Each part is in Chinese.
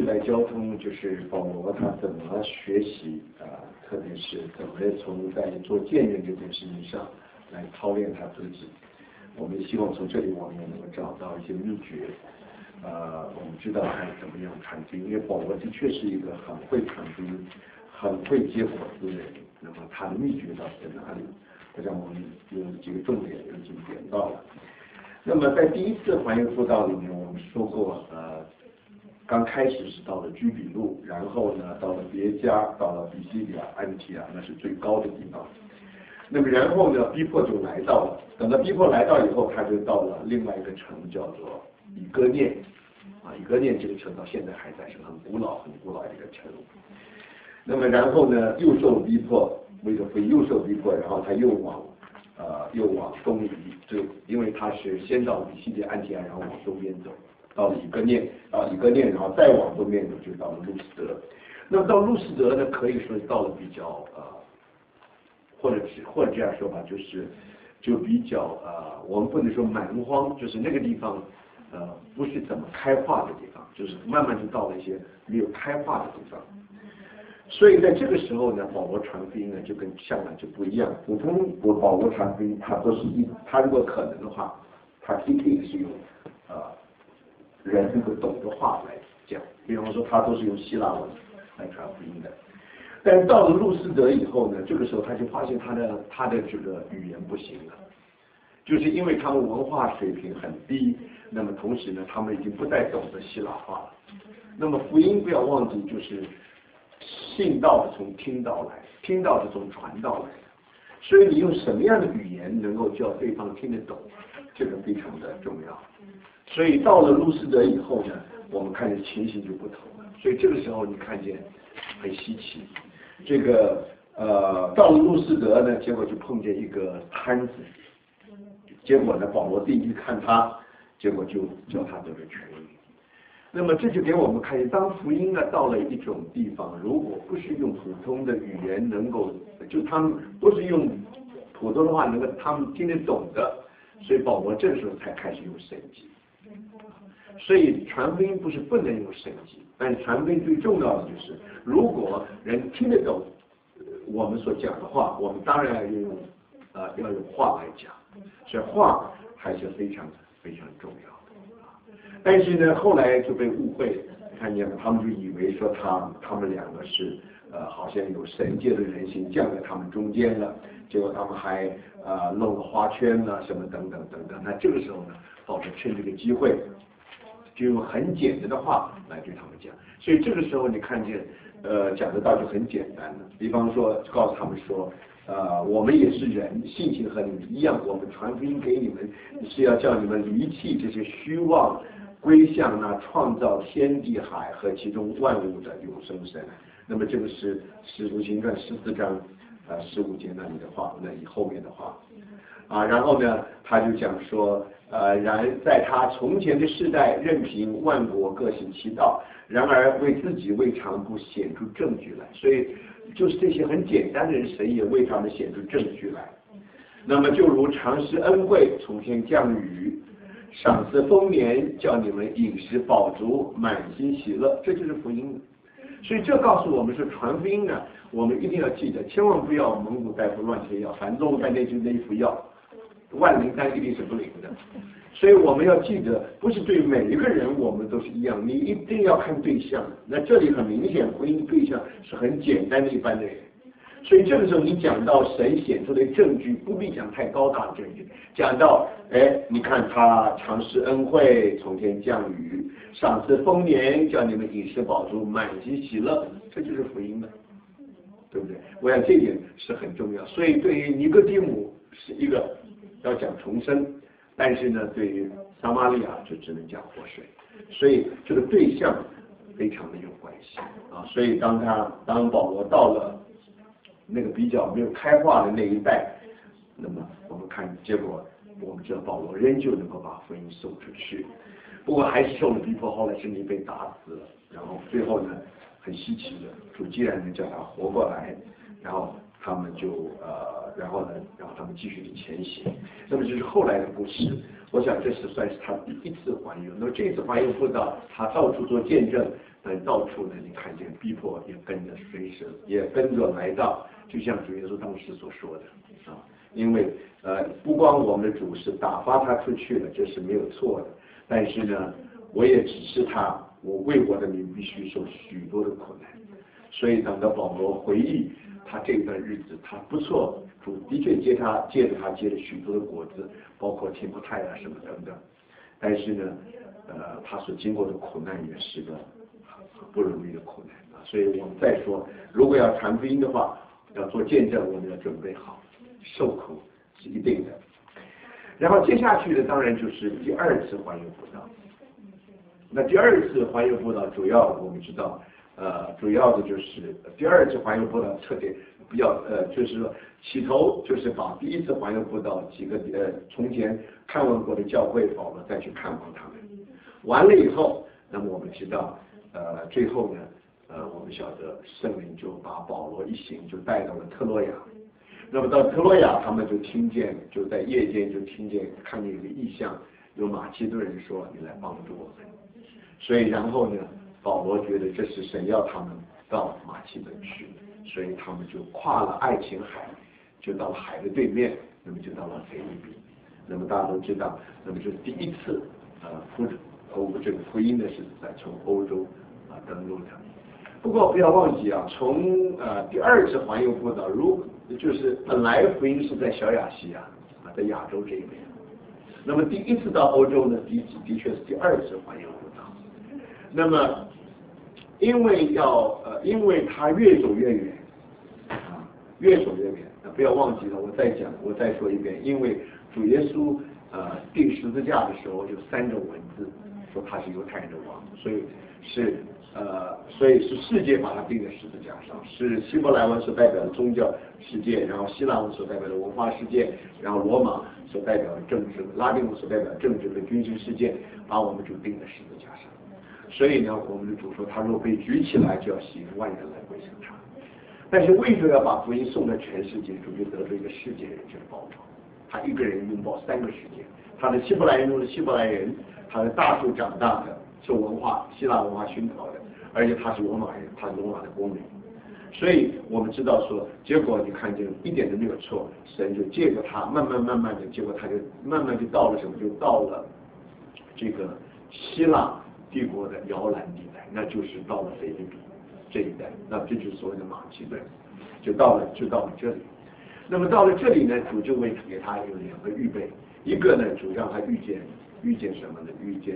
代交通就是保罗他怎么学习特别是怎么从在做见证这件事情上来操练他自己。我们希望从这里我们也能够找到一些秘诀。我们知道该怎么样传福音，因为保罗的确是一个很会传福音、很会结果子的人。那么他的秘诀到底在哪里？我想我们有几个重点已经点到了。那么在第一次环游布道里面，我们说过，刚开始是到了居比路，然后呢到了别加，到了比西里亚、安提亚，那是最高的地方。那么然后呢，逼迫就来到了。等到逼迫来到以后，他就到了另外一个城，叫做以哥念。以哥念这个城到现在还在，是很古老的一个城。那么然后呢，又受逼迫，为了福音又受逼迫，然后他又往东移，就因为他是先到比西里亚、安提亚，然后往东边走，到了以哥念，然后再往东边走就到了路斯德。那么到路斯德呢，可以说到了比较或者这样说吧，就比较我们不能说蛮荒，就是那个地方不是怎么开化的地方，就是慢慢就到了一些没有开化的地方。所以在这个时候呢，保罗传福音呢就跟向来就不一样。普通保罗传福音，他都是他如果可能的话，他一定是用人能够懂的话来讲，比方说他都是用希腊文来传福音的。但是到了路斯德以后呢，这个时候他就发现他的这个语言不行了，就是因为他们文化水平很低，那么同时呢，他们已经不再懂得希腊话了。那么福音不要忘记，就是信道是从听道来，听道是从传道来的。所以你用什么样的语言能够叫对方听得懂，这个非常的重要。所以到了路斯德以后呢，我们看见情形就不同了。所以这个时候你看见很稀奇。这个到了路斯德呢，结果就碰见一个摊子，结果呢，保罗第一看他，结果就叫他得了痊愈。那么这就给我们看见，当福音呢到了一种地方，如果不是用普通的语言能够，就他们不是用普通的话能够他们听得懂的，所以保罗这个时候才开始用神迹。所以传福音不是不能用神迹，但是传福音最重要的就是，如果人听得懂我们所讲的话，我们当然要用话来讲，所以话还是非常非常重要的。但是呢，后来就被误会，看见了，他们就以为说他们两个是好像有神界的人形降在他们中间了，结果他们还弄了花圈了什么等等等等。那这个时候呢，保罗趁这个机会，就用很简单的话来对他们讲。所以这个时候你看见讲的道就很简单了，比方说告诉他们说我们也是人，性情和你们一样，我们传福音给你们是要叫你们离弃这些虚妄，归向那创造天地海和其中万物的永生神。那么这个是使徒行传14章15节那里的话，那以后面的话然后呢他就讲说然在他从前的世代，任凭万国各行其道，然而为自己未尝不显出证据来。所以就是这些很简单的人，神也为他们显出证据来。那么就如常施恩惠，从天降雨，赏赐丰年，叫你们饮食饱足，满心喜乐，这就是福音。所以这告诉我们说，传福音呢，我们一定要记得，千万不要蒙古大夫乱贴药，反正在那就那一副药，万灵丹一定是不灵的。所以我们要记得，不是对每一个人我们都是一样，你一定要看对象。那这里很明显，福音对象是很简单的一般的人。所以这个时候你讲到神显出的证据，不必讲太高大的证据，讲到你看他常施恩惠，从天降雨，赏赐丰年，叫你们饮食饱足，满心喜乐，这就是福音了，对不对？我想这一点是很重要。所以对于尼哥底母是一个要讲重生，但是呢，对于撒玛利亚就只能讲活水，所以这个对象非常的有关系所以当保罗到了那个比较没有开化的那一带，那么我们看结果，我们知道保罗仍旧能够把福音送出去，不过还是受了逼迫，后来甚至被打死了。然后最后呢，很稀奇的，主既然能叫他活过来，然后他们就然后他们继续的前行。那么就是后来的故事。 我想这是算是他第一次环游。那么这一次环游布道，他到处做见证，到处呢你看见逼迫也跟着随时也跟着来到，就像主耶稣当时所说的啊，因为不光我们的主是打发他出去了，这是没有错的，但是呢，我也指示他，我为我的名必须受许多的苦难。所以等到保罗回忆他这段日子，他不错，主的确借着他结了许多的果子，包括提摩太啊什么等等。但是呢，他所经过的苦难也是个很不容易的苦难啊。所以我们再说，如果要传福音的话，要做见证，我们要准备好，受苦是一定的。然后接下去的当然就是第二次环游布道。那第二次环游布道，主要我们知道。主要的就是第二次环游布道特点比较就是说起头就是把第一次环游布道几个从前看望过的教会保罗再去看望他们，完了以后，那么我们知道最后呢我们晓得圣灵就把保罗一行就带到了特洛亚，那么到特洛亚他们就听见就在夜间就看见一个异象，有马其顿人说你来帮助我们，所以然后呢。保罗觉得这是神要他们到马其顿去，所以他们就跨了爱琴海，就到了海的对面，那么就到了腓立比。那么大家都知道，那么就是第一次这个福音呢是从欧洲登陆的。不过不要忘记啊，从第二次环游布道，就是本来福音是在小亚细亚在亚洲这一边，那么第一次到欧洲呢，的确是第二次环游布道。那么，因为他越走越远，越走越远。不要忘记了，我再说一遍，因为主耶稣钉十字架的时候有3种文字，说他是犹太人的王，所以是世界把他钉在十字架上，是希伯来文所代表的宗教世界，然后希腊文所代表的文化世界，然后罗马所代表的政治，拉丁文所代表的政治和军事世界，把我们主钉在十字架上。所以呢，我们的主说，他若被举起来，就要吸引万人来归向他。但是为着要把福音送到全世界，主就得了一个世界人这个包装。他一个人拥抱3个世界，他的希伯来人中的希伯来人，他的大树长大的，受希腊文化熏陶的，而且他是罗马人，他是罗马的公民。所以我们知道说，结果你看见一点都没有错，神就借着他慢慢的，结果他就慢慢就到了什么？就到了这个希腊帝国的摇篮地带，那就是到了腓立比这一带，那这就是所谓的马其顿，就到了这里。那么到了这里呢，主就会给他有2个预备，一个呢，主让他遇见什么呢？遇见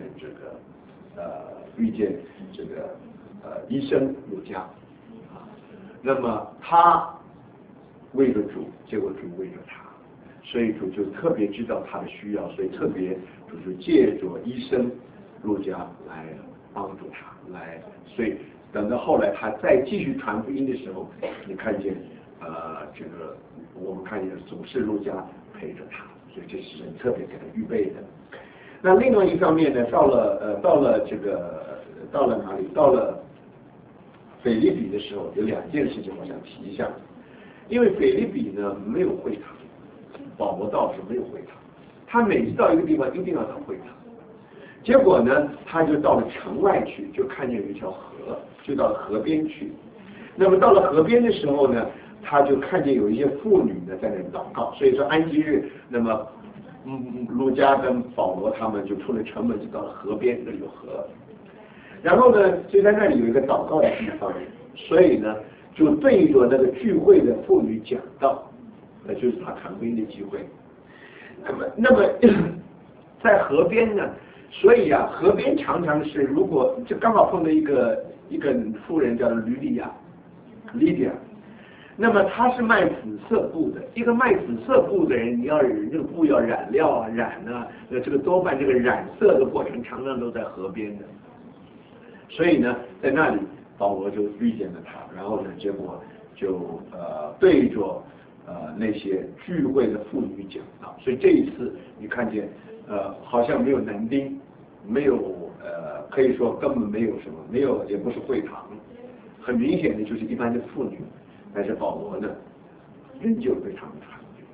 这个医生路加啊。那么他为了主，结果主为了他，所以主就特别知道他的需要，所以特别主就借着医生路加来帮助他，所以等到后来他再继续传福音的时候，你看见这个我们看见总是路加陪着他，所以这是神特别给他预备的。那另外一方面呢，到了哪里？到了腓立比的时候，有2件事情我想提一下，因为腓立比呢没有会堂，保罗倒是没有会堂，他每次到一个地方一定要到会堂。结果呢，他就到了城外去，就看见有一条河，就到了河边去。那么到了河边的时候呢，他就看见有一些妇女呢在那里祷告。所以说安息日，那么路加跟保罗他们就出了城门，就到了河边，那里有河。然后呢，就在那里有一个祷告的地方，所以呢，就对着那个聚会的妇女讲道，那就是他传福音的机会。那么在河边呢？所以啊，河边常常是，如果就刚好碰到一个妇人叫吕利亚 ，Lydia， 那么她是卖紫色布的。一个卖紫色布的人，你要这个布要染料啊，这个多半这个染色的过程常常都在河边的。所以呢，在那里保罗就遇见了他，然后呢，结果就对着那些聚会的妇女讲道。所以这一次你看见好像没有男丁，没有可以说根本没有什么，没有也不是会堂，很明显的就是一般的妇女。但是保罗呢，仍旧对他们传，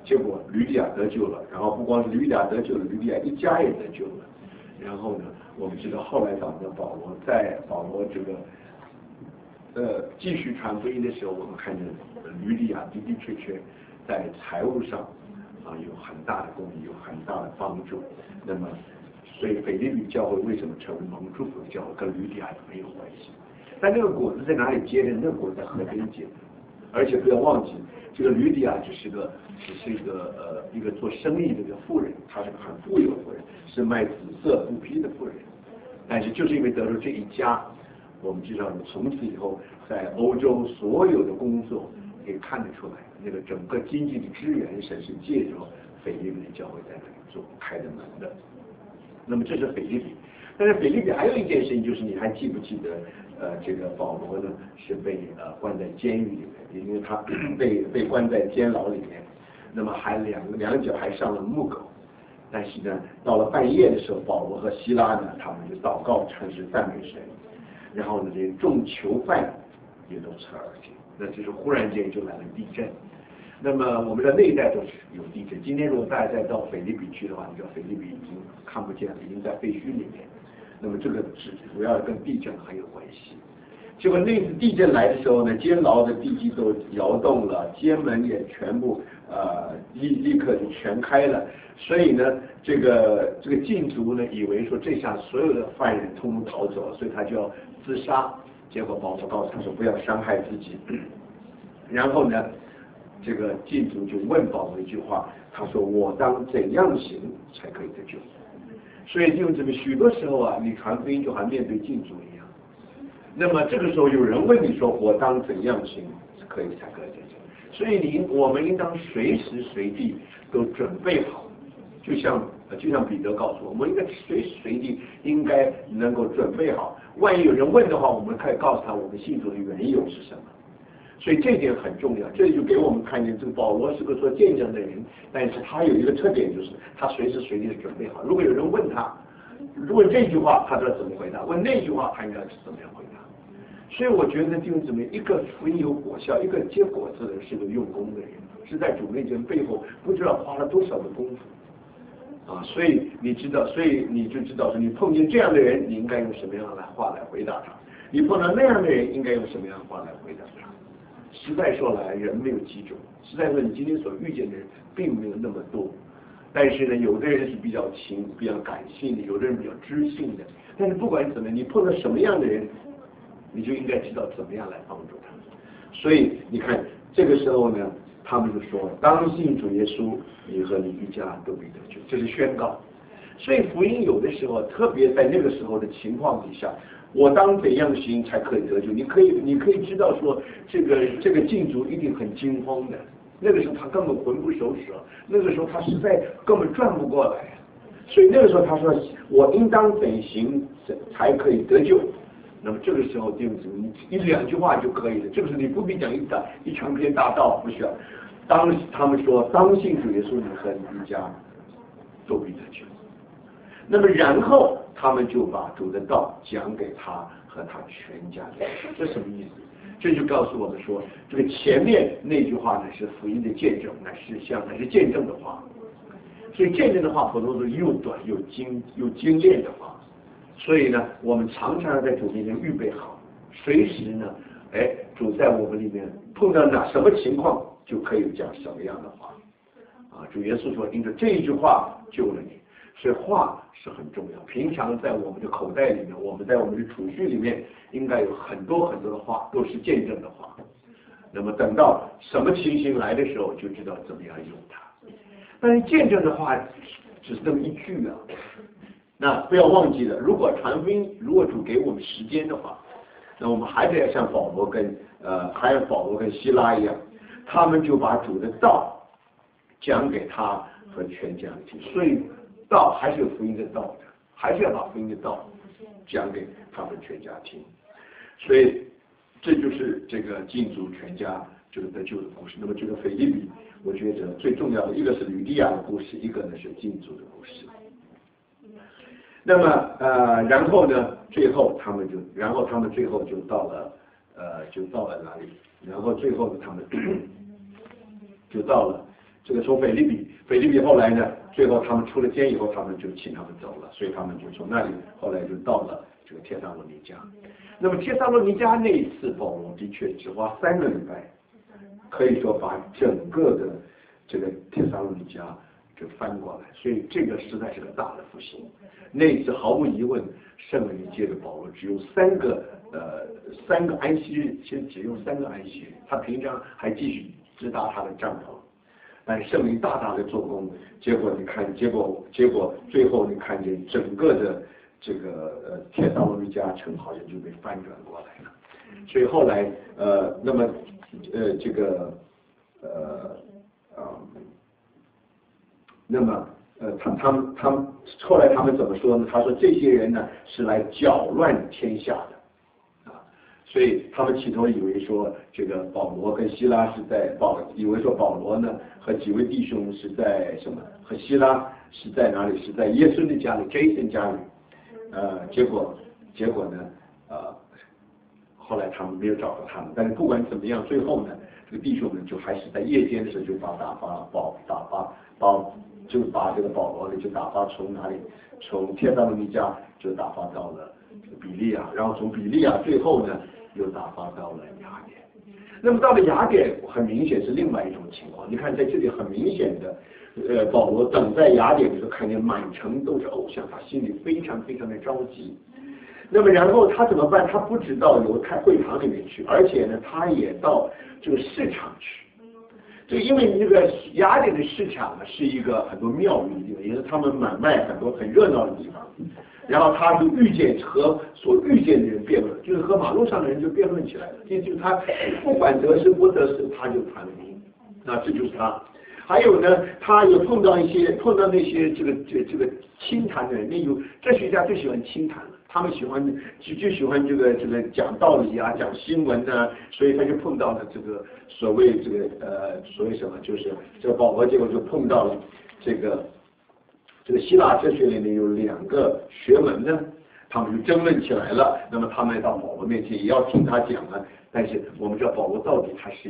结果吕底亚得救了，然后不光是吕底亚得救了，吕底亚一家也得救了。然后呢，我们知道后来讲的保罗这个继续传福音的时候，我们看见吕底亚的确在财务上有很大的功力，有很大的帮助。那么，所以腓立比教会为什么成为蒙祝福的教会，跟吕底亚没有关系。但那个果子在哪里结的？那个果子在河边结的。而且不要忘记，这个吕底亚只是一个做生意的一个妇人，她是个很富有的妇人，是卖紫色布匹的妇人。但是就是因为得了这一家，我们知道从此以后在欧洲所有的工作可以看得出来，那个整个经济的支援神是借着腓立比的教会在那里做开的门的。那么这是腓立比。但是腓立比还有一件事情，就是你还记不记得，这个保罗呢是被关在监狱里面，因为他被关在监牢里面，那么还两脚还上了木狗。但是呢，到了半夜的时候，保罗和希拉呢，他们就祷告称是赞美神，然后呢，这些众囚犯也都侧耳听，那就是忽然间就来了地震。那么我们的那一带都是有地震。今天如果大家再到腓立比去的话，你知道腓立比已经看不见了，已经在废墟里面。那么这个主要跟地震很有关系。结果那次地震来的时候呢，监牢的地基都摇动了，监门也全部立刻就全开了。所以呢，这个禁足呢，以为说这下所有的犯人通通逃走了，所以他就要自杀。结果保罗告诉他说不要伤害自己。然后呢，这个禁足就问保罗一句话，他说我当怎样行才可以得救？所以弟兄姊妹，许多时候你传福音就好像面对禁足一样。那么这个时候有人问你说我当怎样行才可以得救？所以我们应当随时随地都准备好，就像彼得告诉我们，应该随时随地应该能够准备好。万一有人问的话，我们可以告诉他我们信主的缘由是什么。所以这点很重要，这就给我们看见这个保罗是个做见证的人，但是他有一个特点，就是他随时随地的准备好。如果有人问他，问这句话，他知道怎么回答；问那句话，他应该是怎么样回答。所以我觉得弟兄姊妹，一个福音有果效，一个结果子的人是个用功的人，是在主面前背后不知道花了多少的功夫所以你就知道说，你碰见这样的人，你应该用什么样的话来回答他；你碰到那样的人，应该用什么样的话来回答他。实在说来，人没有几种。实在说，你今天所遇见的人并没有那么多。但是呢，有的人是比较比较感性的，有的人比较知性的。但是不管怎么样，你碰到什么样的人，你就应该知道怎么样来帮助他。所以你看，这个时候呢，他们就说：“当信主耶稣，你和你一家都必得救。”这是宣告。所以福音有的时候，特别在那个时候的情况底下，我当怎样行才可以得救？你可以知道说，这个禁足一定很惊慌的。那个时候他根本魂不守舍，那个时候他实在根本转不过来。所以那个时候他说：“我应当怎行才可以得救？”那么这个时候弟兄姊妹，一两句话就可以了。这个时候你不必讲一长篇大道，不需要。他们说：“当信主耶稣，你和你一家都必得救。”那么然后他们就把主的道讲给他和他全家听。这什么意思？这就告诉我们说，这个前面那句话呢是福音的见证，乃是见证的话。所以见证的话，普通是又短又精炼的话。所以呢，我们常常在主面前预备好，随时呢，主在我们里面碰到什么情况，就可以讲什么样的话。主耶稣说：“因着这一句话救了你。”所以话是很重要。平常在我们的口袋里面，我们在我们的储蓄里面，应该有很多很多的话，都是见证的话。那么等到什么情形来的时候，就知道怎么样用它。但是见证的话只是这么一句啊。那不要忘记了，如果传福音，如果主给我们时间的话，那我们还得要像保罗跟希拉一样，他们就把主的道讲给他和全家听。所以道还是有福音的道的，还是要把福音的道讲给他们全家听。所以这就是这个禁足全家这个得救的故事。那么这个腓立比，我觉得最重要的一个是吕底亚的故事，一个呢是禁足的故事。那么然后呢，最后他们最后就到了哪里？然后最后呢，他们就到了这个从腓立比后来呢，最后他们出了监以后，他们就请他们走了，所以他们就从那里后来就到了这个帖撒罗尼迦。那么帖撒罗尼迦那一次，保罗的确只花3个礼拜，可以说把整个的这个帖撒罗尼迦就翻过来，所以这个实在是个大的复兴。那一次毫无疑问，圣灵借着保罗只用3个安息日，其实只用3个安息日，他平常还继续支搭他的帐篷，但圣灵大大的做工，结果最后你看见整个的这个帖撒罗尼迦城好像就被翻转过来了。所以后来那么他们后来他们怎么说呢？他说这些人呢是来搅乱天下的，所以他们起头以为说这个保罗跟希拉以为说保罗呢和几位弟兄是在什么，和希拉是在哪里？是在耶稣的家里 ，Jason 家里，结果呢，后来他们没有找到他们，但是不管怎么样，最后呢，这个弟兄们就还是在夜间的时候就把这个保罗呢就打发从哪里？从帖撒罗尼迦就打发到了比利亚，然后从比利亚最后呢又打发到了雅典。那么到了雅典，很明显是另外一种情况。你看在这里很明显的，保罗等在雅典的时候，看见满城都是偶像，他心里非常非常的着急。那么然后他怎么办？他不止到犹太会堂里面去，而且呢，他也到这个市场去。就因为这个雅典的市场呢，是一个很多庙宇的地方，也是他们买卖很多很热闹的地方。然后他就和所遇见的人辩论，就是和马路上的人就辩论起来了。就是他不管得失不得失，他就传福音。那这就是他。还有呢，他也碰到那些这个清谈的人，那有哲学家最喜欢清谈了。他们就喜欢这个讲道理啊，讲新闻啊，所以他就碰到了这个所谓什么，就是这个保罗，结果就碰到了这个希腊哲学里面有2个学门呢，他们就争论起来了。那么他们到保罗面前也要听他讲啊，但是我们知道保罗到底他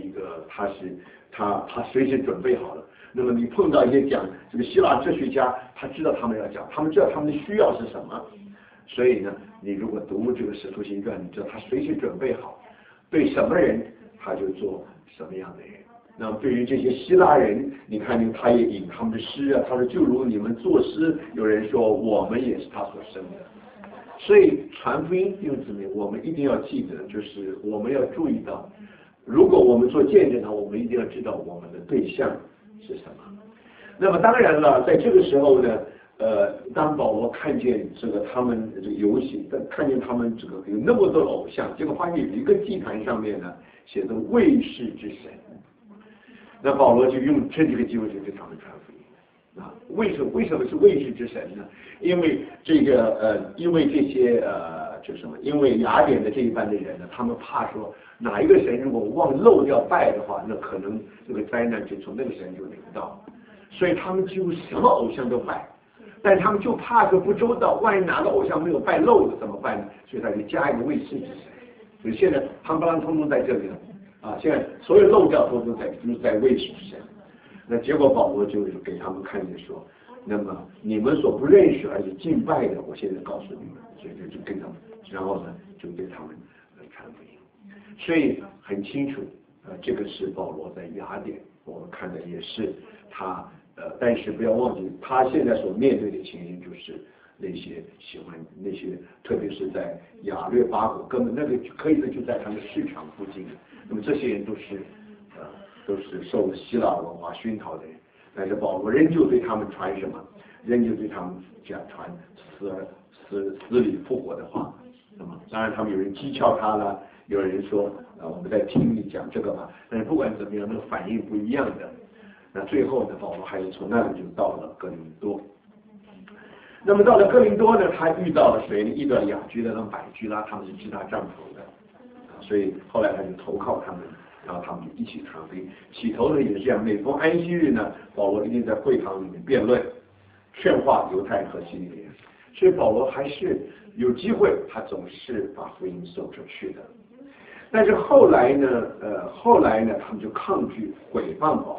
随时准备好了。那么你碰到一些讲这个希腊哲学家，他知道他们要讲，他们知道他们的需要是什么。所以呢，你如果读这个《使徒行传》，你知道他随时准备好，对什么人他就做什么样的人。那么对于这些希腊人，你看见他也引他们的诗啊，他说就如你们作诗，有人说我们也是他所生的。所以传福音弟兄姊妹，我们一定要记得，就是我们要注意到，如果我们做见证呢，我们一定要知道我们的对象是什么。那么当然了，在这个时候呢。当保罗看见这个他们这个游行，看见他们这个有那么多的偶像，结果发现有一个祭坛上面呢写着卫士之神，那保罗就趁这个机会就给他们传福音啊。为什么是卫士之神呢？因为因为这些因为雅典的这一班的人呢，他们怕说哪一个神如果漏掉拜的话，那可能这个灾难就从那个神就临到，所以他们几乎什么偶像都拜。但是他们就怕说不周到，万一哪个偶像没有拜漏了怎么办呢？所以他就加一个卫士之神。所以现在夯不啷通通在这里了啊！现在所有漏掉都就是在卫士之神。那结果保罗就是给他们看见说，那么你们所不认识而且敬拜的，我现在告诉你们，所以就跟他们，然后呢就对他们传福音。所以很清楚，这个是保罗在雅典，我们看的也是他。但是不要忘记，他现在所面对的情形就是那些特别是在亚略巴谷，根本那个可以说就在他们市场附近。那么这些人都是受了希腊文化熏陶的人，但是保罗仍旧对他们传什么？仍旧对他们讲传死里复活的话。那么当然他们有人讥诮他了，有人说我们在听你讲这个吧，但是不管怎么样，那个反应不一样的。那最后呢，保罗还是从那里就到了哥林多。那么到了哥林多呢，他遇到了谁呢？遇到雅居拉和百居拉，他们是支搭帐篷的，所以后来他就投靠他们，然后他们就一起传福音。起头呢也是这样，每逢安息日呢，保罗一定在会堂里面辩论，劝化犹太和希利尼人。所以保罗还是有机会，他总是把福音送出去的。但是后来呢，他们就抗拒毁谤保罗。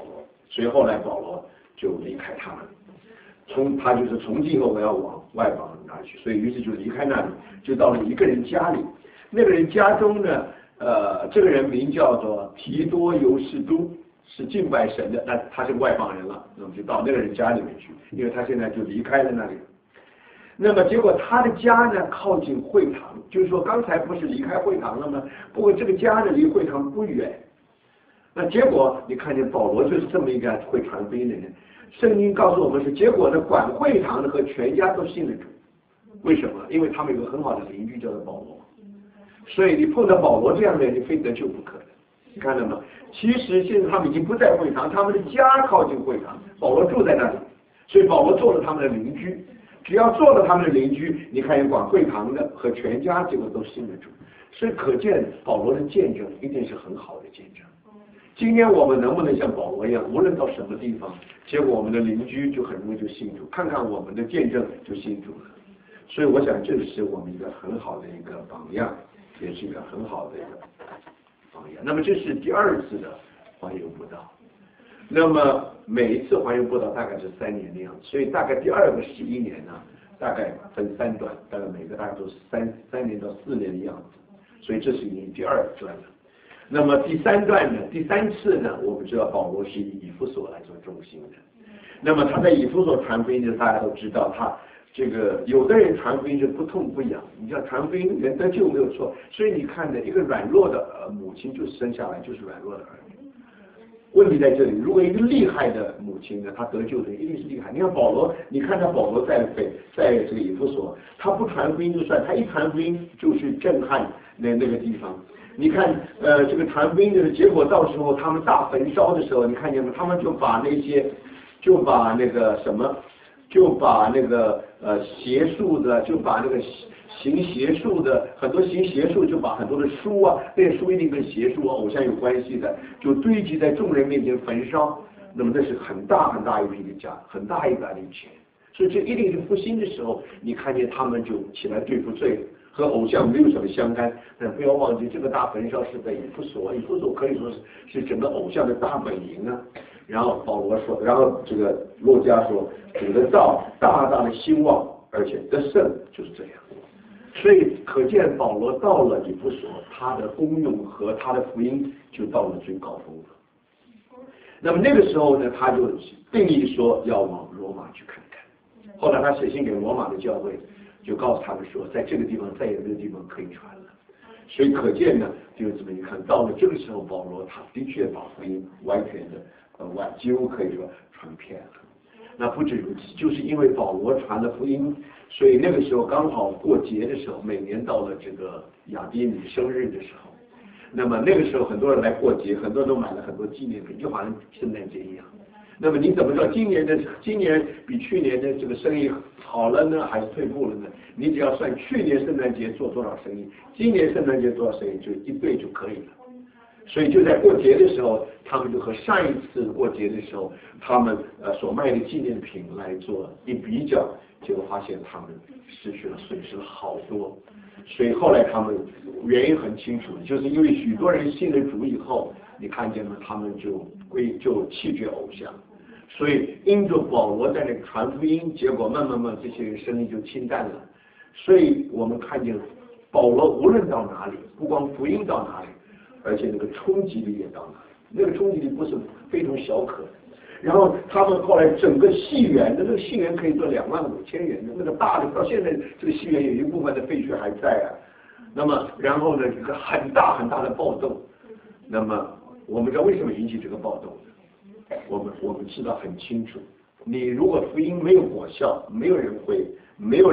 所以后来保罗就离开他们，他就是从今以后我要往外邦那儿去，所以于是就离开那里，就到了一个人家里。那个人家中呢，这个人名叫做提多犹士都，是敬拜神的，那他是外邦人了，那么就到那个人家里面去，因为他现在就离开了那里。那么结果他的家呢靠近会堂，就是说刚才不是离开会堂了吗？不过这个家呢离会堂不远。那结果你看见保罗就是这么一个会传福音的人，圣经告诉我们是结果呢管会堂的和全家都信了主。为什么？因为他们有个很好的邻居叫做保罗，所以你碰到保罗这样的人，你非得救不可的。你看到吗？其实现在他们已经不在会堂，他们的家靠近会堂，保罗住在那里，所以保罗做了他们的邻居。只要做了他们的邻居，你看管会堂的和全家结果都信了主，所以可见保罗的见证一定是很好的见证。今天我们能不能像保罗一样，无论到什么地方，结果我们的邻居就很容易就信主，看看我们的见证就信主了。所以我想这是我们一个很好的一个榜样，也是一个很好的一个榜样。那么这是第二次的环游布道。那么每一次环游布道大概是3年的样子，所以大概第二个11年呢，大概分3段，大概每个大概都是3年到4年的样子，所以这是已经第2段了。那么第3段呢，第3次呢，我们知道保罗是以以弗所来做中心的。那么他在以弗所传福音的，大家都知道他这个有的人传福音是不痛不痒，你像传福音人得救没有错，所以你看呢，一个软弱的母亲就生下来就是软弱的儿女。问题在这里，如果一个厉害的母亲呢，她得救的一定是厉害。你看保罗，你看他保罗在这个以弗所，他不传福音就算，他一传福音就是震撼那个地方。你看这个传福音的结果，到时候他们大焚烧的时候，你看见吗？他们就把那个什么，就把那个邪术的，就把那个行邪术的，很多行邪术就把很多的书啊，那些书一定跟邪术偶像有关系的，就堆积在众人面前焚烧。那么那是很大很大一批的家，很大一笔钱。所以这一定是复兴的时候，你看见他们就起来对付罪，和偶像没有什么相干。但不要忘记，这个大焚烧是在以弗所，以弗所可以说是整个偶像的大本营啊。然后保罗说，然后这个路加说，主的道大大的兴旺，而且得胜，就是这样。所以可见保罗到了以弗所，他的功用和他的福音就到了最高峰了。那么那个时候呢，他就定义说要往罗马去看看。后来他写信给罗马的教会，就告诉他们说，在这个地方再也没有地方可以传了。所以可见呢，就这么一看，到了这个时候，保罗他的确把福音完全的几乎可以说传遍了。那不止如此，就是因为保罗传了福音，所以那个时候刚好过节的时候，每年到了这个雅典女生日的时候，那么那个时候很多人来过节，很多人都买了很多纪念品，就好像圣诞节一样。那么你怎么知道今年比去年的这个生意好了呢，还是退步了呢？你只要算去年圣诞节做多少生意，今年圣诞节多少生意，就一对就可以了。所以就在过节的时候，他们就和上一次过节的时候，他们所卖的纪念品来做一比较，结果发现他们失去了，损失了好多。所以后来他们原因很清楚，就是因为许多人信了主以后，你看见吗？他们就弃绝偶像。所以因着保罗在那个传福音，结果慢慢这些人生意就清淡了。所以我们看见保罗无论到哪里，不光福音到哪里，而且那个冲击力也到哪里，那个冲击力不是非同小可的。然后他们后来整个戏园的那个戏园可以做25000元的那个大的，到现在这个戏园有一部分的废墟还在啊。那么然后呢，这个很大很大的暴动。那么我们知道为什么引起这个暴动呢？我们知道很清楚，你如果福音没有果效，没有人会没有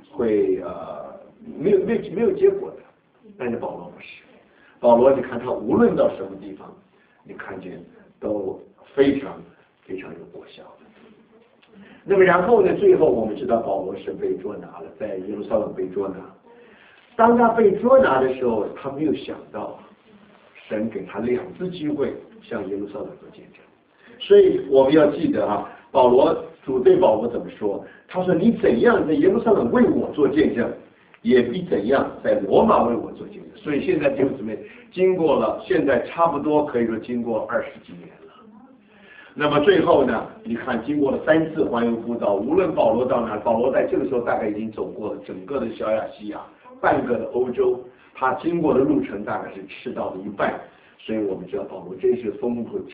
结果的。但是保罗不是，保罗你看他无论到什么地方，你看见都非常非常有果效的。那么然后呢，最后我们知道保罗是被捉拿了，在耶路撒冷被捉拿。当他被捉拿的时候，他没有想到神给他2次机会向耶路撒冷做见证。所以我们要记得啊，主对保罗怎么说？他说：“你怎样在耶路撒冷为我做见证，也必怎样在罗马为我做见证。”所以现在弟兄姊妹，经过了现在差不多可以说经过20几年了。 那么最后呢，你看经过了3次环游孤岛，无论保罗到哪，保罗在这个时候大概已经走过了整个的小亚细亚，半个的欧洲，他经过的路程大概是赤道的一半，所以我们知道保罗真是风尘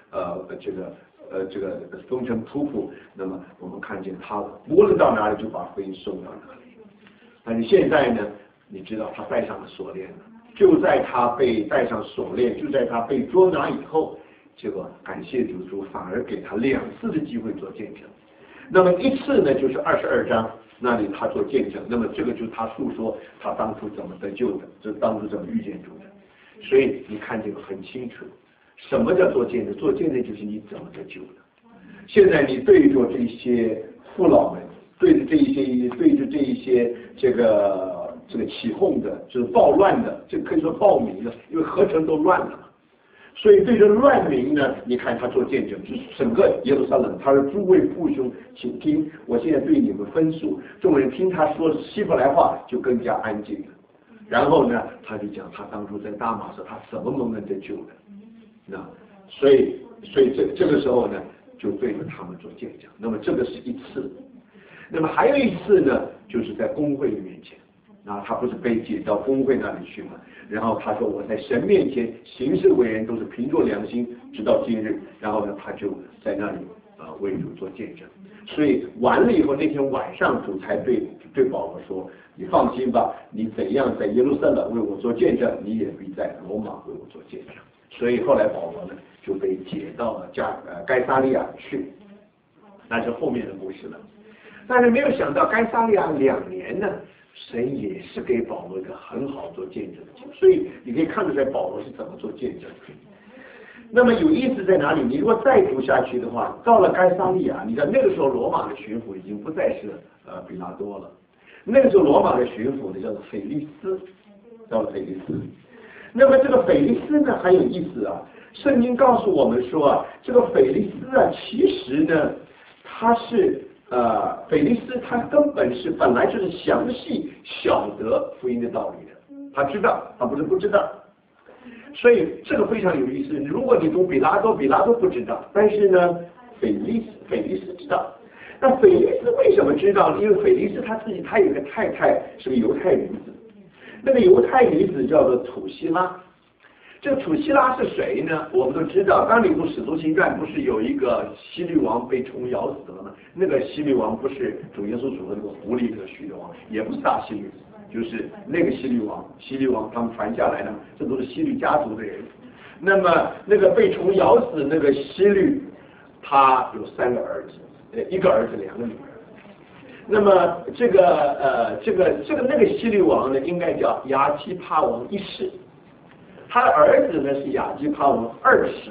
风尘仆仆。那么我们看见他无论到哪里就把福音送到哪里。但是现在呢，你知道他戴上了锁链了，就在他被戴上锁链，就在他被捉拿以后。结果感谢主反而给他2次的机会做见证。那么一次呢，就是22章那里他做见证，那么这个就是他诉说他当初怎么得救的，这当初怎么遇见主的。所以你看这个很清楚，什么叫做见证？做见证就是你怎么得救的。现在你对着这些父老们，对着这一些这个起哄的，就是暴乱的，这可以说暴民的，因为合成都乱了。所以对着乱民呢，你看他做见证，就是整个耶路撒冷，他说诸位父兄，请听，我现在对你们分述。众人听他说希伯来话，就更加安静了。然后呢，他就讲他当初在大马士他怎么蒙恩得救的。那所以这个时候呢，就对着他们做见证。那么这个是一次，那么还有一次呢，就是在公会的面前。他不是被解到公会那里去吗？然后他说我在神面前行事为人都是凭着良心，直到今日。然后呢，他就在那里为主做见证。所以完了以后，那天晚上主才对保罗说：“你放心吧，你怎样在耶路撒冷为我做见证，你也必在罗马为我做见证。”所以后来保罗呢就被解到了该撒利亚去，那是后面的故事了。但是没有想到该撒利亚2年呢。神也是给保罗一个很好做见证的机会，所以你可以看得出来保罗是怎么做见证的。那么有意思在哪里？你如果再读下去的话，到了该撒利亚，你看那个时候罗马的巡抚已经不再是比拉多了，那个时候罗马的巡抚呢叫做腓利斯，到了腓利斯。那么这个腓利斯呢很有意思啊，圣经告诉我们说啊，这个腓利斯啊，其实呢他是。腓利斯他根本是本来就是详细晓得福音的道理的，他知道，他不是不知道，所以这个非常有意思。如果你读比拉多不知道，但是呢，腓利斯知道。那腓利斯为什么知道呢？因为腓利斯他有一个太太是个犹太女子，那个犹太女子叫做土希拉。这个土希拉是谁呢？我们都知道，刚你读《使徒行传》不是有一个希律王被虫咬死了吗？那个希律王不是主耶稣说的那个狐狸那个希律王，也不是大希律，就是那个希律王他们传下来的，这都是希律家族的人。那么那个被虫咬死那个希律，他有3个儿子，1个儿子2个女儿。那么那个希律王呢，应该叫亚基帕王1世。他的儿子呢是亚基帕王2世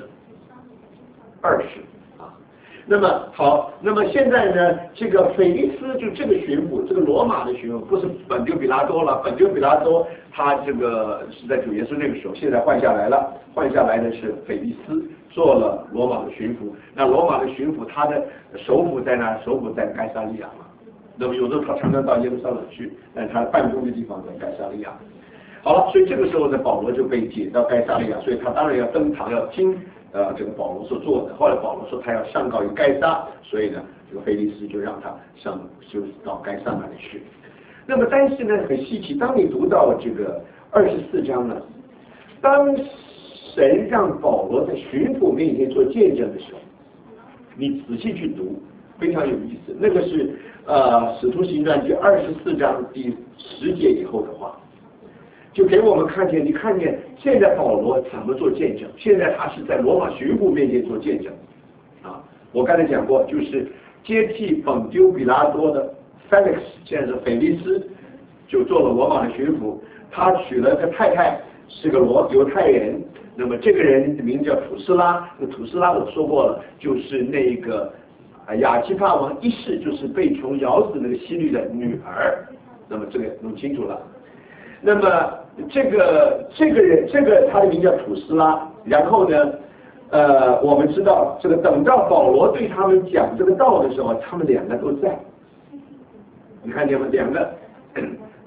啊。那么好，那么现在呢，这个腓利斯就这个巡抚，这个罗马的巡抚不是本丢比拉多了，本丢比拉多他这个是在主耶稣那个时候，现在换下来了，换下来的是腓利斯做了罗马的巡抚。那罗马的巡抚他的首府在哪？首府在该撒利亚嘛。那么有时候他常常到耶路撒冷去，但他办公的地方在该撒利亚。好了，所以这个时候呢，保罗就被解到该撒利亚，所以他当然要登堂，要听这个保罗所做的。后来保罗说他要上告于该撒，所以呢，这个腓利斯就让他就到该撒那里去。那么但是呢，很稀奇，当你读到这个24章呢，当神让保罗在巡抚面前做见证的时候，你仔细去读，非常有意思。那个是使徒行传第24章第10节以后的话。就给我们看见，你看见现在保罗怎么做见证？现在他是在罗马巡抚面前做见证，啊，我刚才讲过，就是接替本丢比拉多的 Felix， 现在是腓利斯，就做了罗马的巡抚。他娶了个太太，是个犹太人。那么这个人的名叫土斯拉，那土斯拉我说过了，就是那个亚基帕王1世，就是被虫咬死那个希律的女儿。那么这个弄清楚了。那么这个人，他的名叫土斯拉。然后呢，我们知道这个等到保罗对他们讲这个道的时候，他们2个都在。你看见吗？2个，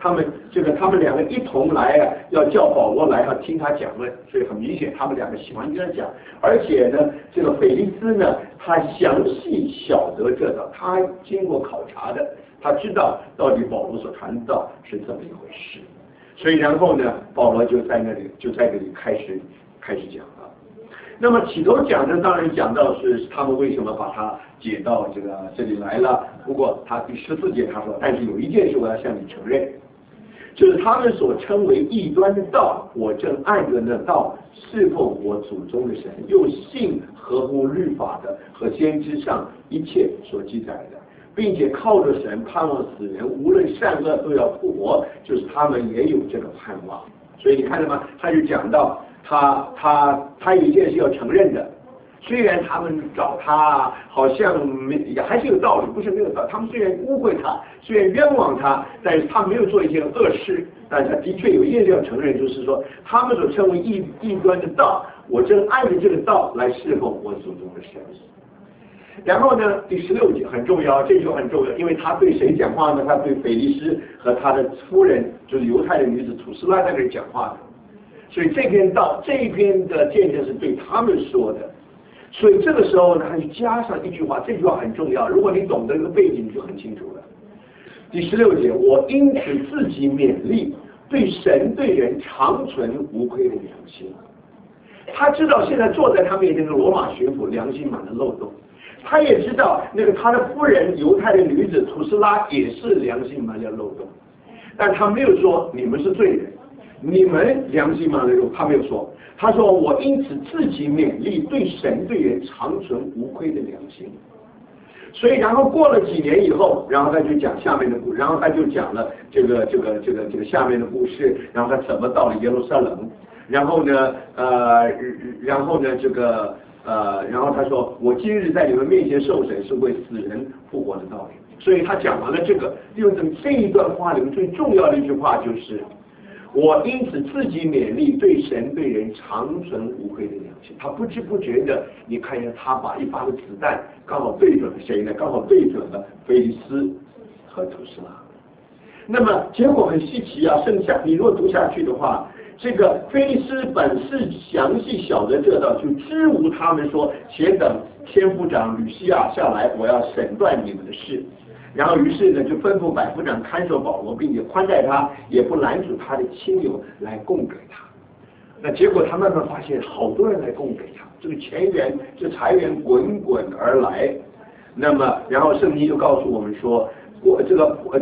他们两个一同来啊，要叫保罗来要听他讲论，所以很明显他们两个喜欢跟他讲，而且呢，这个腓力斯呢，他详细晓得这道，他经过考察的，他知道到底保罗所传的道是怎么一回事，所以然后呢，保罗就在这里开始讲了。那么起头讲呢，当然讲到是他们为什么把他解到这里来了。不过他第14节他说，但是有一件事我要向你承认，就是他们所称为异端的道，我正按着那道侍奉我祖宗的神，又信合乎律法的和先知上一切所记载的，并且靠着神盼望死人无论善恶都要复活，就是他们也有这个盼望。所以你看到吗？他就讲到他有一件事要承认的，虽然他们找他好像也还是有道理，不是没有道理。他们虽然污秽他，虽然冤枉他，但是他没有做一件恶事，但是他的确有一件事要承认，就是说他们所称为异端的道，我正按着这个道来侍奉我祖宗的神。然后呢，第16节很重要，这就很重要，因为他对谁讲话呢？他对腓力斯和他的夫人，就是犹太的女子土斯拉在那里讲话的。所以这篇的见证是对他们说的，所以这个时候呢，他就加上一句话，这句话很重要。如果你懂得这个背景，你就很清楚了。第16节，我因此自己勉励，对神对人长存无亏的良心。他知道现在坐在他面前的罗马巡抚良心满了漏洞，他也知道那个他的夫人犹太的女子土斯拉也是良心满了漏洞，但他没有说你们是罪人。你们良心满了肉，他没有说，他说我因此自己勉励，对神对人长存无亏的良心。所以然后过了几年以后，然后他就讲下面的故事，然后他就讲了这个下面的故事，然后他怎么到了耶路撒冷，然后呢然后他说我今日在你们面前受审，是为死人复活的道理。所以他讲完了这个，因为这一段话里面最重要的一句话就是。我因此自己勉励，对神对人长存无愧的良心。他不知不觉的，你看见他把一发的子弹刚好对准了谁呢？刚好对准了腓力斯和土斯拉。那么结果很稀奇啊！剩下你如果读下去的话，这个腓力斯本是详细晓得这道，就支吾他们说，且等千夫长吕西亚下来，我要审断你们的事。然后于是呢，就吩咐百夫长看守保罗，并且宽待他，也不拦阻他的亲友来供给他。那结果他慢慢发现，好多人来供给他，这个财源滚滚而来。那么，然后圣经就告诉我们说，这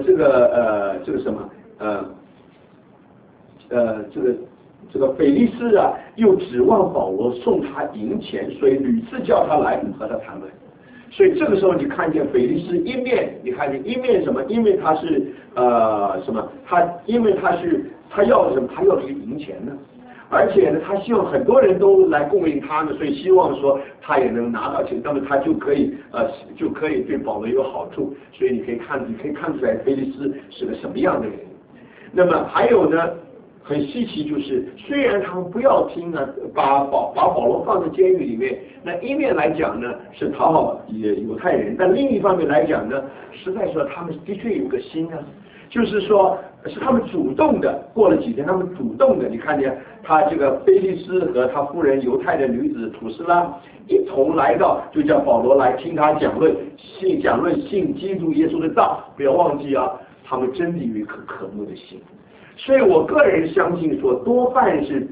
个腓力斯啊，又指望保罗送他银钱，所以屡次叫他来和他谈论。所以这个时候你看见腓力斯一面，你看见一面什么？因为他是因为他要什么？他要这个银钱呢，而且呢，他希望很多人都来供应他呢，所以希望说他也能拿到钱，那么他就可以对保罗有好处。所以你可以看出来腓力斯是个什么样的人。那么还有呢？很稀奇，就是虽然他们不要听呢，把保罗放在监狱里面，那一面来讲呢是讨好犹太人，但另一方面来讲呢，实在说他们的确有个心啊，就是说是他们主动的。过了几天，他们主动的，你看见他这个腓力斯和他夫人犹太的女子土斯拉一同来到，就叫保罗来听他讲论信基督耶稣的道。不要忘记啊，他们真的有一颗渴慕的心。所以我个人相信说，多半是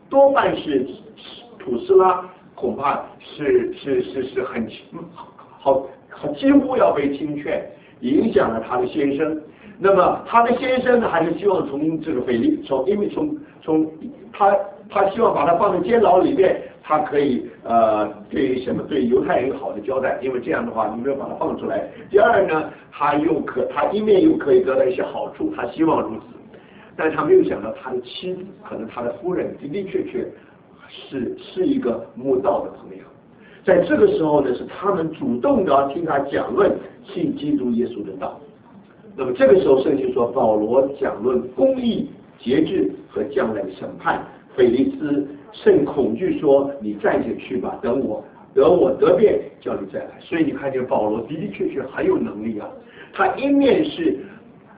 土斯拉恐怕是很几乎要被侵权，影响了他的先生。那么他的先生呢，还是希望从这个因为从他希望把他放在监牢里面，他可以对犹太人好的交代，因为这样的话你没有把他放出来。第二呢，他一面又可以得到一些好处，他希望如此。但是他没有想到他的妻子，可能他的夫人的的确确是一个慕道的朋友。在这个时候呢，是他们主动的听他讲论信基督耶稣的道。那么这个时候圣经说，保罗讲论公义、节制和将来的审判。腓力斯甚恐惧说，你暂且去吧，等我得便叫你再来。所以你看见保罗的的确确很有能力啊，他一面是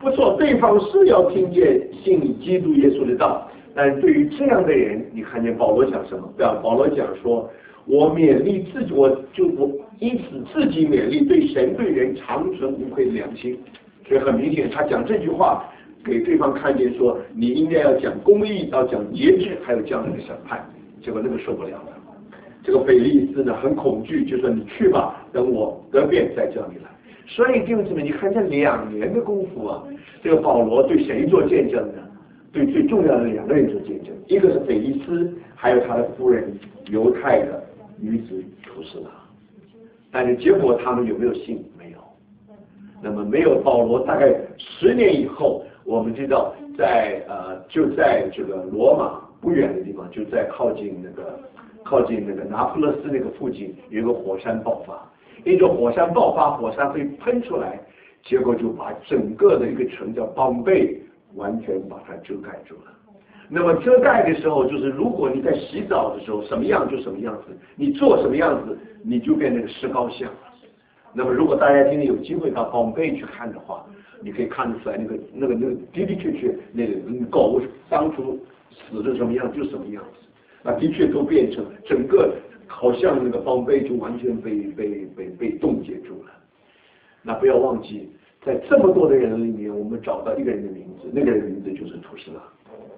不错，对方是要听见信基督耶稣的道，但对于这样的人，你看见保罗讲什么？保罗讲说，我勉励自己，我因此自己勉励，对神对人长存无愧的良心。所以很明显，他讲这句话给对方看见说，你应该要讲公义，要讲节制，还有将来的审判。结果那个受不了了，这个腓利斯呢很恐惧，就说你去吧，等我得便再叫你来。所以弟兄姊妹，你看这2年的功夫啊，这个保罗对谁做见证呢？对最重要的2个人做见证，一个是腓利斯，还有他的夫人犹太的女子图斯拉。但是结果他们有没有信？没有。那么没有保罗，大概10年以后，我们知道就在这个罗马不远的地方，就在靠近那个拿破仑斯那个附近，有一个火山爆发。一种火山爆发，火山会喷出来，结果就把整个的一个城叫邦贝完全把它遮盖住了。那么遮盖的时候，就是如果你在洗澡的时候什么样就什么样子，你做什么样子，你就变成石膏像。那么如果大家今天有机会到邦贝去看的话，你可以看得出来那个的确那个狗当初死的什么样就什么样子，那的确都变成整个。好像那个邦贝就完全被冻结住了。那不要忘记，在这么多的人里面，我们找到一个人的名字，那个人的名字就是土西拉。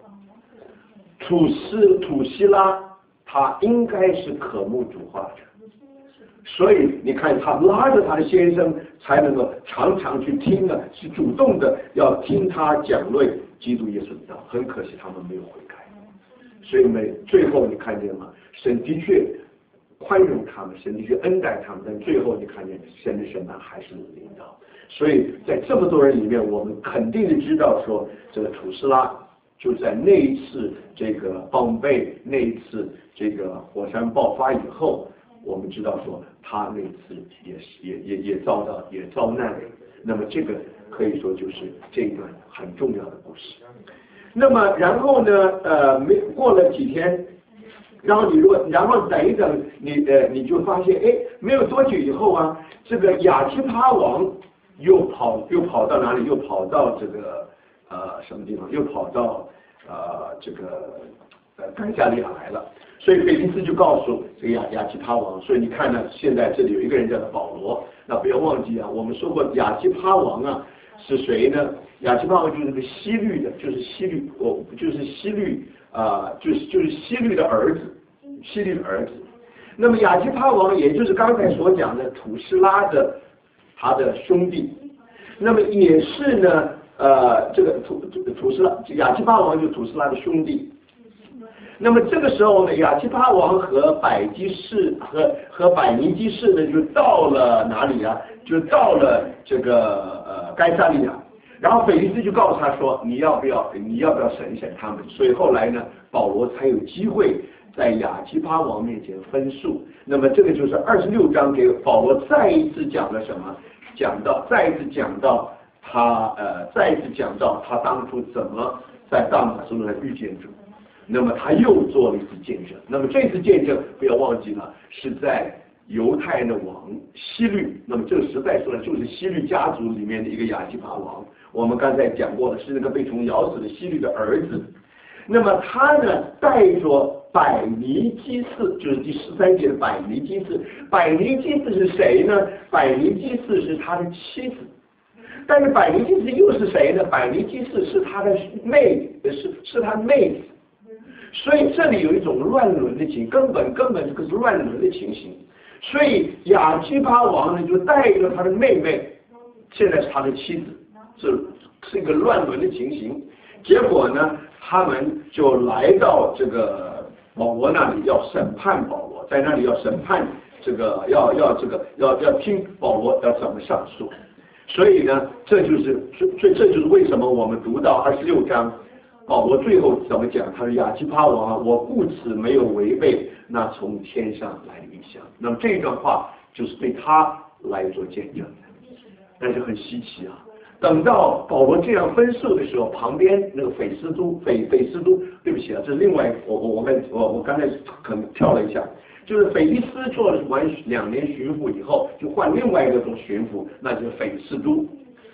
土西拉，他应该是渴慕主话的，所以你看他拉着他的先生，才能够常常去听的，是主动的要听他讲论基督耶稣的道。很可惜他们没有悔改，所以最后你看见吗？神的确宽容他们，神的确恩待他们，但最后你看见神的审判还是领导。所以在这么多人里面，我们肯定的知道说，这个土斯拉就在那一次这个邦贝，那一次这个火山爆发以后，我们知道说他那次也遭难了。那么这个可以说就是这一段很重要的故事。那么然后呢，过了几天。然后等一等，你就发现，没有多久以后啊，这个亚基帕王又跑到哪里？又跑到这个什么地方？又跑到这个该撒利亚来了。所以腓利斯就告诉这个亚基帕王，所以你看呢，现在这里有一个人叫做保罗。那不要忘记啊，我们说过亚基帕王啊是谁呢？亚基帕王就是个希律的，就是希律的儿子。希律的儿子，那么亚基帕王也就是刚才所讲的土斯拉的他的兄弟，那么也是呢，这个土斯拉亚基帕王就是土斯拉的兄弟。那么这个时候呢，亚基帕王和百尼基士呢就到了哪里啊？就到了这个该撒利亚。然后腓利斯就告诉他说，你要不要审他们？所以后来呢，保罗才有机会在亚基帕王面前分诉。那么这个就是26章给保罗再一次讲了什么？再一次讲到他当初怎么在大马士路上遇见主。那么他又做了一次见证。那么这次见证不要忘记了，是在犹太人的王希律。那么这个实在说呢，就是希律家族里面的一个亚基帕王。我们刚才讲过的是那个被虫咬死的希律的儿子。那么他呢带着百尼基士，就是第13节的百尼基士。百尼基士是谁呢？百尼基士是他的妻子。但是百尼基士又是谁呢？百尼基士是他的妹子。所以这里有一种乱伦的情，根本这个是乱伦的情形。所以亚基帕王呢就带着他的妹妹，现在是他的妻子，是一个乱伦的情形。结果呢，他们就来到这个保罗那里，要审判保罗，在那里要审判这个要听保罗要怎么上诉。所以呢，这就是为什么我们读到26章。保罗最后怎么讲？他说：“亚基帕王啊，我故此没有违背那从天上来的异象。”那么这一段话就是对他来做见证的。但是很稀奇啊，等到保罗这样分述的时候，旁边那个斐斯都，对不起啊，这是另外我刚才可能跳了一下，就是腓利斯做了完2年巡抚以后，就换另外一个做巡抚，那就是斐斯都。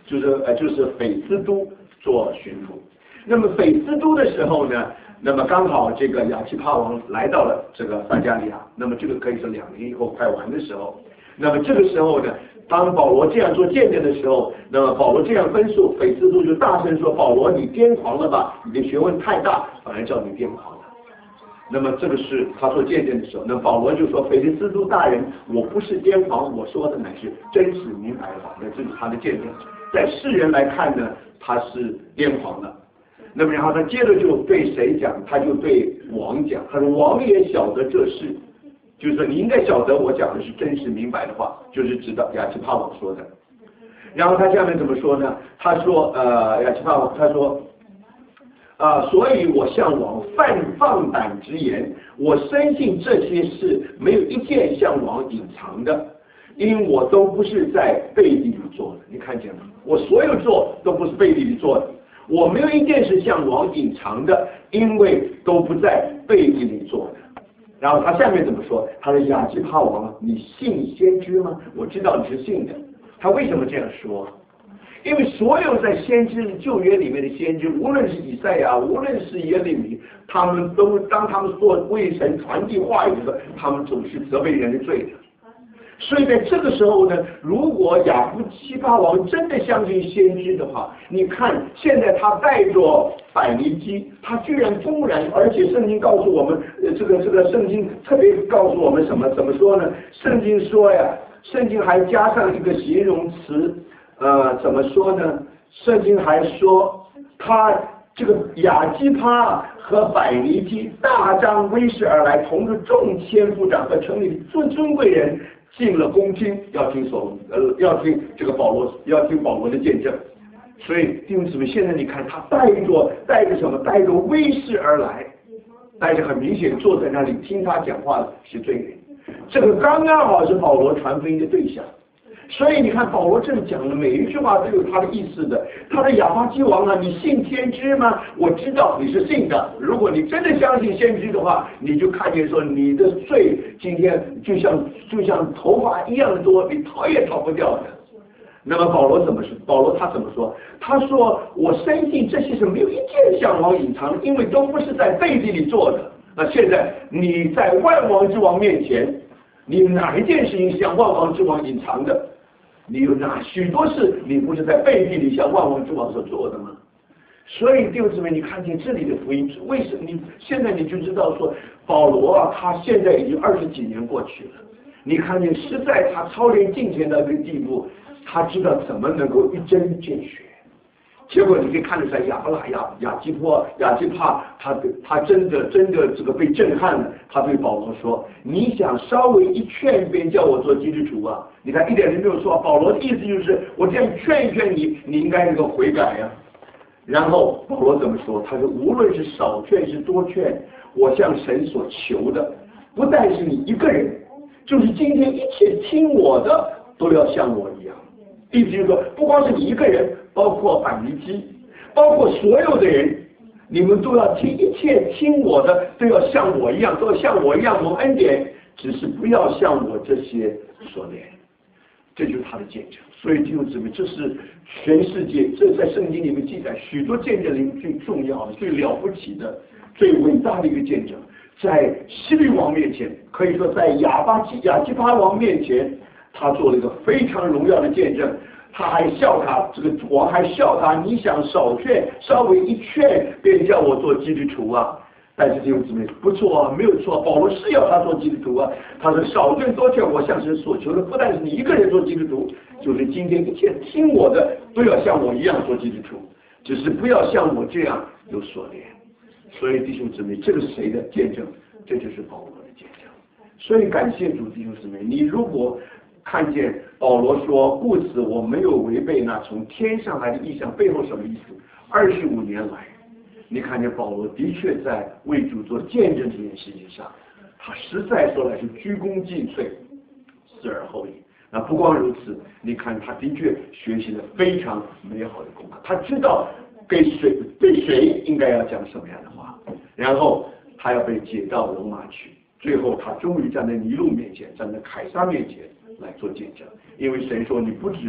就是斐斯都做巡抚。那么斐斯都的时候呢，那么刚好这个亚基帕王来到了这个撒加利亚，那么这个可以说2年以后快完的时候，那么这个时候呢，当保罗这样做见证的时候，那么保罗这样分述，斐斯都就大声说：“保罗，你癫狂了吧？你的学问太大，反而叫你癫狂了。”那么这个是他做见证的时候，那保罗就说：“斐利斯都大人，我不是癫狂，我说的乃是真实明白的话。”那这是他的见证，在世人来看呢，他是癫狂的。那么然后他接着就对谁讲？他就对王讲，他说：“王也晓得这事。”就是说你应该晓得我讲的是真实明白的话，就是指导亚基帕王说的。然后他下面怎么说呢？他说亚基帕王他说所以我向王放胆直言，我深信这些事没有一件向王隐藏的，因我都不是在背地里做的。你看见吗？我所有做都不是背地里做的，我没有一件是向王隐藏的，因为都不在背地里做的。然后他下面怎么说？他说：“亚基帕王，你信先知吗？我知道你是信的。”他为什么这样说？因为所有在先知旧约里面的先知，无论是以赛亚，无论是耶利米，他们都当他们做为神传递话语的时候，他们总是责备人的罪的。所以在这个时候呢，如果亚基帕王真的相信先知的话，你看现在他带着百尼基，他居然公然，而且圣经告诉我们，这个圣经特别告诉我们什么？怎么说呢？圣经说呀，圣经还加上一个形容词，怎么说呢？圣经还说他这个亚基帕和百尼基大张威势而来，同着众千夫长和城里尊贵人进了宫厅，要听这个保罗的见证。所以弟兄姊妹，现在你看他带着什么？带着威势而来，带着很明显坐在那里听他讲话的是罪人。这个刚刚好是保罗传福音的对象。所以你看保罗这里讲的每一句话都有他的意思的。他的亚巴基王啊，你信先知吗？我知道你是信的。如果你真的相信先知的话，你就看见说你的罪今天就像头发一样多，你逃也逃不掉的。那么保罗怎么说？保罗他怎么说？他说：“我深信这些是没有一件向王隐藏的，因为都不是在背地里做的。”那现在你在万王之王面前，你哪一件事情向万王之王隐藏的？你有许多事你不是在背地里向万王之王所做的吗？所以弟兄姊妹，你看见这里的福音，为什么现在你就知道说保罗啊，他现在已经20几年过去了。你看见实在他操练敬虔到这个地步，他知道怎么能够一针见血。结果你可以看得出来，亚基帕，他真的这个被震撼了。他对保罗说：“你想稍微一劝便叫我做基督徒啊？”你看一点都没有错。保罗的意思就是，我这样劝一劝你，你应该能够悔改呀。然后保罗怎么说？他说：“无论是少劝是多劝，我向神所求的，不但是你一个人，就是今天一切听我的都要像我一样。”意思就是说，不光是你一个人，包括百尼基，包括所有的人，你们都要一切听我的都要像我一样，都要像我一样蒙恩典，只是不要像我这些所连。这就是他的见证。所以弟兄姊妹，这是全世界，这在圣经里面记载许多见证里面最重要的、最了不起的、最伟大的一个见证。在希律王面前，可以说在亚基帕王面前，他做了一个非常荣耀的见证。他还笑他，这个王还笑他，你想少劝，稍微一劝便叫我做基督徒啊？但是弟兄姊妹，不错啊，没有错，保罗是要他做基督徒啊。他说少劝多劝，我向神所求的不但是你一个人做基督徒，就是今天一切听我的都要像我一样做基督徒，只是不要像我这样有所连。所以弟兄姊妹，这个是谁的见证？这就是保罗的见证。所以感谢主，弟兄姊妹，你如果看见保罗说，故此我没有违背那从天上来的意象，背后什么意思？25年来，你看见保罗的确在为主做见证这件事情上，他实在说来是鞠躬尽瘁，死而后已。那不光如此，你看他的确学习了非常美好的功课，他知道对谁应该要讲什么样的话，然后他要被解到罗马去，最后他终于站在尼禄面前，站在凯撒面前来做见证。因为神说，你不止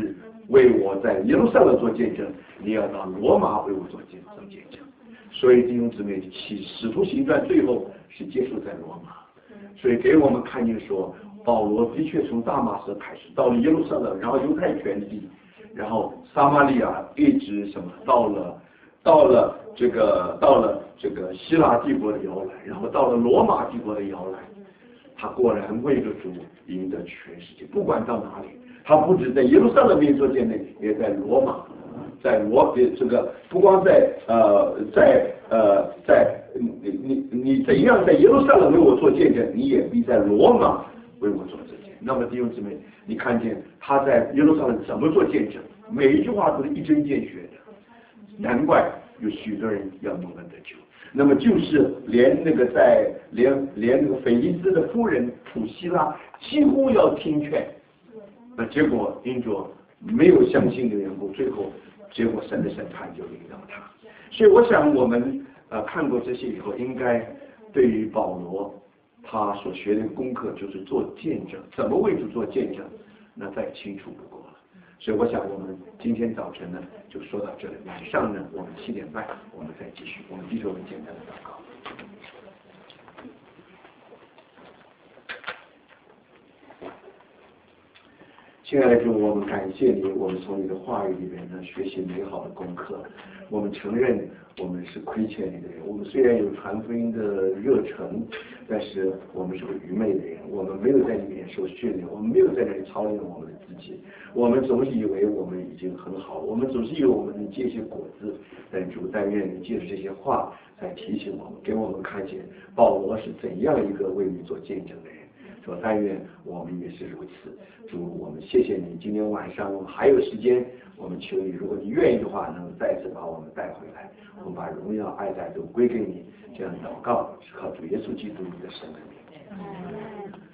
为我在耶路撒冷做见证，你要到罗马为我做见证。所以弟兄姊妹，使徒行传最后是结束在罗马，所以给我们看见说，保罗的确从大马色开始到了耶路撒冷，然后犹太全地，然后撒玛利亚一直什么到了这个希腊帝国的摇篮，然后到了罗马帝国的摇篮，他果然为着主赢得全世界，不管到哪里，他不止在耶路撒冷面做见证，也在罗马。这个不光你怎样在耶路撒冷为我做见证，你也必在罗马为我做这件。那么弟兄姊妹，你看见他在耶路撒冷怎么做见证，每一句话都是一针见血的，难怪有许多人要蒙恩得救。那么就是连那个腓利斯的夫人普西拉几乎要听劝，那结果因着没有相信的缘故，结果神的审判就临到他。所以我想我们看过这些以后，应该对于保罗他所学的功课就是做见证，怎么为主做见证，那再清楚不过了。所以我想我们今天早晨呢就说到这里，晚上呢我们7点半我们再继续，我们低头为简单的祷告。亲爱的主，我们感谢你，我们从你的话语里面呢学习美好的功课。我们承认我们是亏欠你的人，我们虽然有传福音的热忱，但是我们是个愚昧的人，我们没有在里面受训练，我们没有在那里操练我们的自己，我们总是以为我们已经很好，我们总是以为我们能结一些果子。但主，但愿你借着这些话来提醒我们，给我们看见保罗是怎样一个为你做见证的人。说但愿我们也是如此。主，我们谢谢你，今天晚上我们还有时间，我们求你，如果你愿意的话，能再次把我们带回来，我们把荣耀爱戴都归给你。这样祷告是靠主耶稣基督的圣名。